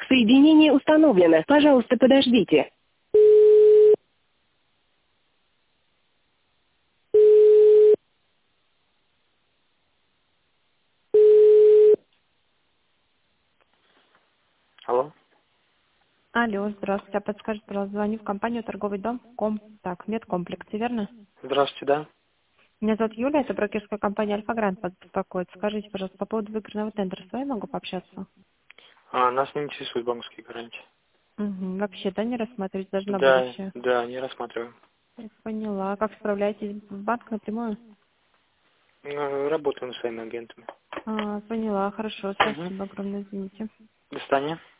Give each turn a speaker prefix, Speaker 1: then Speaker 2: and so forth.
Speaker 1: Соединение установлено. Пожалуйста, подождите. Алло.
Speaker 2: Алло, здравствуйте. А подскажите, пожалуйста, звоню в компанию «Торговый дом медкомплексы, верно?
Speaker 1: Здравствуйте, да?
Speaker 2: Меня зовут Юля, это брокерская компания «Альфа-Грант» беспокоит. Скажите, пожалуйста, по поводу выигранного тендера с вами могу пообщаться?
Speaker 1: Нас не интересуют банковские гарантии.
Speaker 2: Угу. Вообще, да, не рассматривать даже на
Speaker 1: Да,
Speaker 2: будущее?
Speaker 1: да, не рассматриваем.
Speaker 2: Я поняла. Как справляетесь? В банк напрямую?
Speaker 1: Работаем с своими агентами.
Speaker 2: Поняла. Хорошо,
Speaker 1: Угу.
Speaker 2: спасибо огромное, извините.
Speaker 1: До свидания.